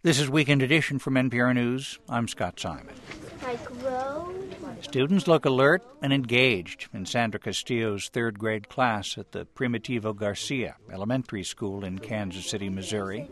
This is Weekend Edition from NPR News. I'm Scott Simon. Students look alert and engaged in Sandra Castillo's third grade class at the Primitivo Garcia Elementary School in Kansas City, Missouri.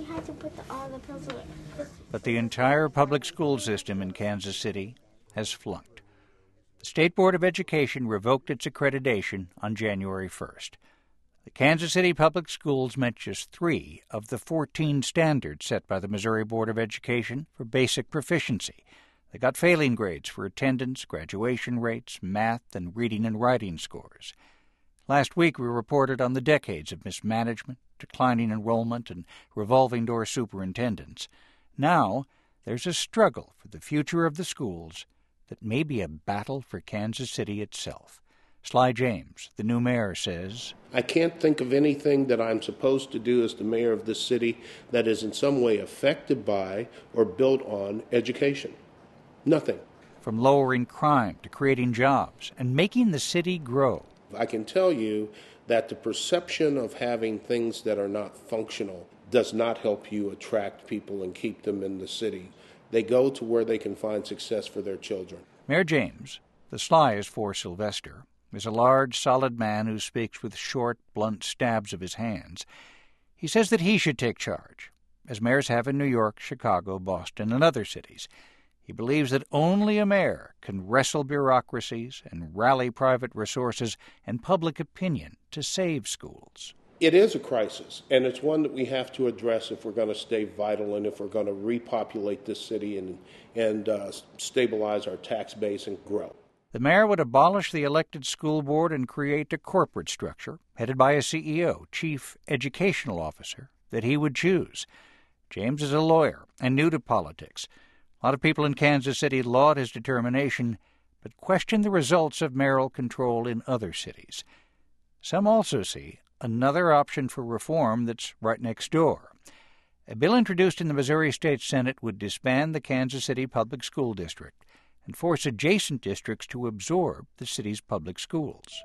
But the entire public school system in Kansas City has flunked. The State Board of Education revoked its accreditation on January 1st. The Kansas City Public Schools met just 3 of the 14 standards set by the Missouri Board of Education for basic proficiency. They got failing grades for attendance, graduation rates, math, and reading and writing scores. Last week we reported on the decades of mismanagement, declining enrollment, and revolving door superintendents. Now there's a struggle for the future of the schools that may be a battle for Kansas City itself. Sly James, the new mayor, says, I can't think of anything that I'm supposed to do as the mayor of this city that is in some way affected by or built on education. Nothing. From lowering crime to creating jobs and making the city grow. I can tell you that the perception of having things that are not functional does not help you attract people and keep them in the city. They go to where they can find success for their children. Mayor James, the Sly is for Sylvester, is a large, solid man who speaks with short, blunt stabs of his hands. He says that he should take charge, as mayors have in New York, Chicago, Boston, and other cities. He believes that only a mayor can wrestle bureaucracies and rally private resources and public opinion to save schools. It is a crisis, and it's one that we have to address if we're going to stay vital and if we're going to repopulate this city and stabilize our tax base and grow. The mayor would abolish the elected school board and create a corporate structure headed by a CEO, chief educational officer, that he would choose. James is a lawyer and new to politics. A lot of people in Kansas City laud his determination, but question the results of mayoral control in other cities. Some also see another option for reform that's right next door. A bill introduced in the Missouri State Senate would disband the Kansas City Public School District and force adjacent districts to absorb the city's public schools.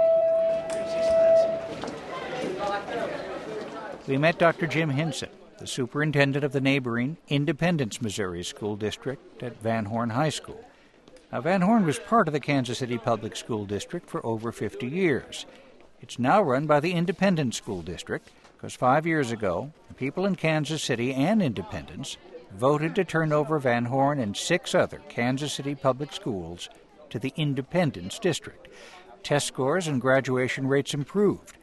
We met Dr. Jim Hinson, the superintendent of the neighboring Independence, Missouri School District at Van Horn High School. Now, Van Horn was part of the Kansas City Public School District for over 50 years. It's now run by the Independence School District because 5 years ago, people in Kansas City and Independence voted to turn over Van Horn and 6 other Kansas City public schools to the Independence District. Test scores and graduation rates improved.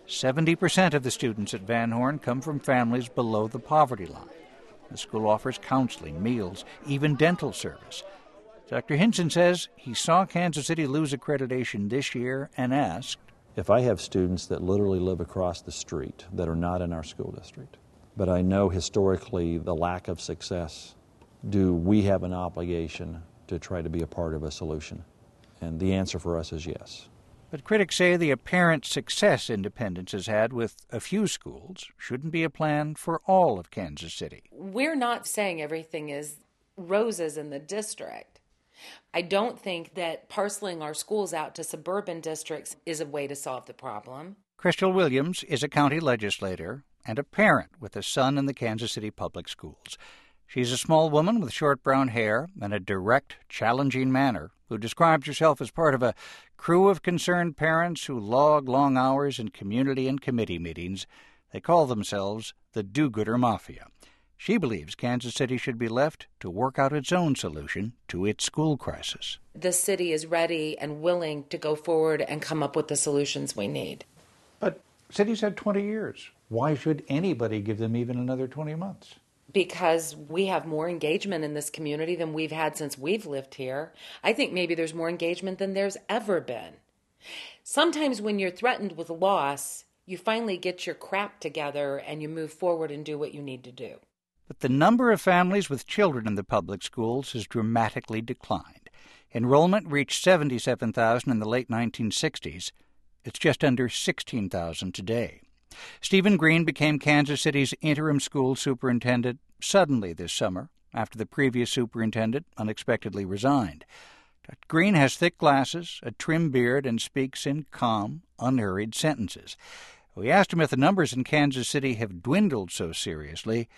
70% of the students at Van Horn come from families below the poverty line. The school offers counseling, meals, even dental service. Dr. Hinson says he saw Kansas City lose accreditation this year and asked, if I have students that literally live across the street that are not in our school district, but I know historically the lack of success, do we have an obligation to try to be a part of a solution? And the answer for us is yes. But critics say the apparent success Independence has had with a few schools shouldn't be a plan for all of Kansas City. We're not saying everything is roses in the district. I don't think that parceling our schools out to suburban districts is a way to solve the problem. Crystal Williams is a county legislator and a parent with a son in the Kansas City Public Schools. She's a small woman with short brown hair and a direct, challenging manner who describes herself as part of a crew of concerned parents who log long hours in community and committee meetings. They call themselves the Do-Gooder Mafia. She believes Kansas City should be left to work out its own solution to its school crisis. The city is ready and willing to go forward and come up with the solutions we need. But cities had 20 years. Why should anybody give them even another 20 months? Because we have more engagement in this community than we've had since we've lived here. I think maybe there's more engagement than there's ever been. Sometimes when you're threatened with loss, you finally get your crap together and you move forward and do what you need to do. But the number of families with children in the public schools has dramatically declined. Enrollment reached 77,000 in the late 1960s. It's just under 16,000 today. Stephen Green became Kansas City's interim school superintendent suddenly this summer, after the previous superintendent unexpectedly resigned. Dr. Green has thick glasses, a trim beard, and speaks in calm, unhurried sentences. We asked him if the numbers in Kansas City have dwindled so seriously,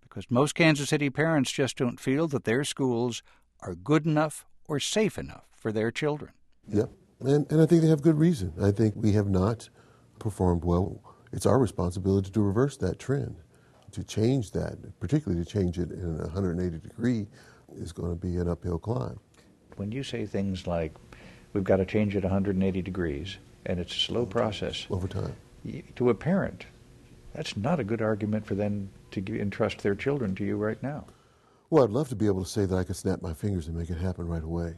because most Kansas City parents just don't feel that their schools are good enough or safe enough for their children. Yep, and I think they have good reason. I think we have not performed well. It's our responsibility to reverse that trend, to change that, particularly to change it in a 180-degree is going to be an uphill climb. When you say things like, we've got to change it 180 degrees, and it's a slow process. Over time. To a parent, that's not a good argument for them to entrust their children to you right now. Well, I'd love to be able to say that I could snap my fingers and make it happen right away.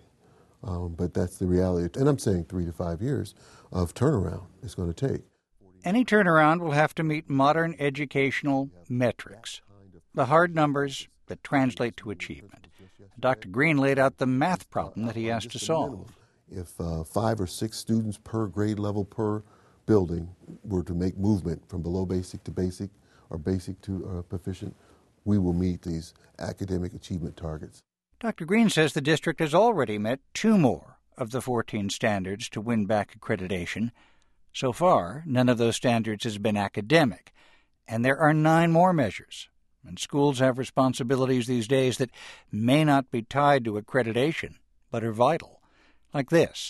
But that's the reality. And I'm saying 3 to 5 years of turnaround it's going to take. Any turnaround will have to meet modern educational metrics, the hard numbers that translate to achievement. Dr. Green laid out the math problem that he has to solve. If 5 or 6 students per grade level per building were to make movement from below basic to basic or basic to proficient, we will meet these academic achievement targets. Dr. Green says the district has already met 2 more of the 14 standards to win back accreditation. So far, none of those standards has been academic, and there are 9 more measures. And schools have responsibilities these days that may not be tied to accreditation, but are vital. Like this.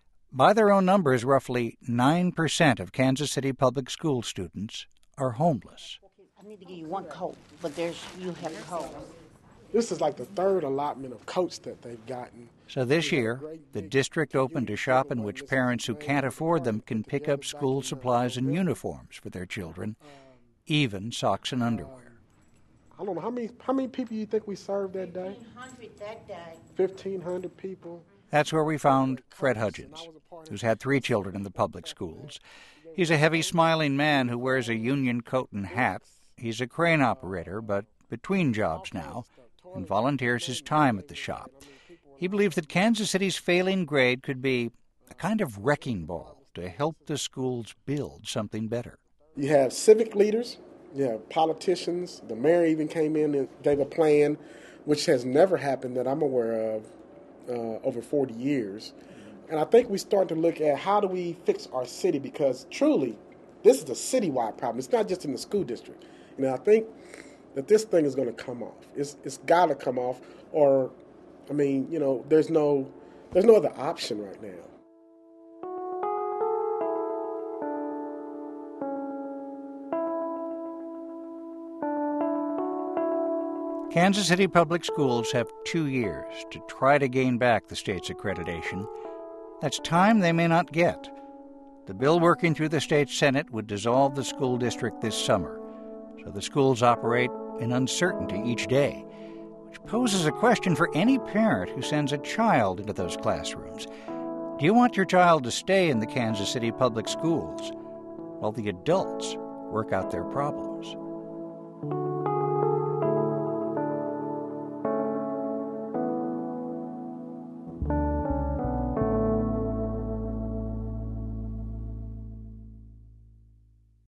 By their own numbers, roughly 9% of Kansas City public school students are homeless. I need to give you one coat, but you have coats. This is like the 3rd allotment of coats that they've gotten. So this year, the district opened a shop in which parents who can't afford them can pick up school supplies and uniforms for their children, even socks and underwear. I don't know, how many people you think we served that day? 1,500 that day. 1,500 people. That's where we found Fred Hudgens, who's had 3 children in the public schools. He's a heavy, smiling man who wears a union coat and hat. He's a crane operator, but between jobs now, and volunteers his time at the shop. He believes that Kansas City's failing grade could be a kind of wrecking ball to help the schools build something better. You have civic leaders, you have politicians. The mayor even came in and gave a plan, which has never happened that I'm aware of over 40 years. And I think we start to look at how do we fix our city, because truly, this is a citywide problem. It's not just in the school district. And I think that this thing is going to come off. It's got to come off, or, I mean, there's no other option right now. Kansas City Public Schools have 2 years to try to gain back the state's accreditation. That's time they may not get. The bill working through the state Senate would dissolve the school district this summer, so the schools operate in uncertainty each day, which poses a question for any parent who sends a child into those classrooms. Do you want your child to stay in the Kansas City Public Schools while the adults work out their problems?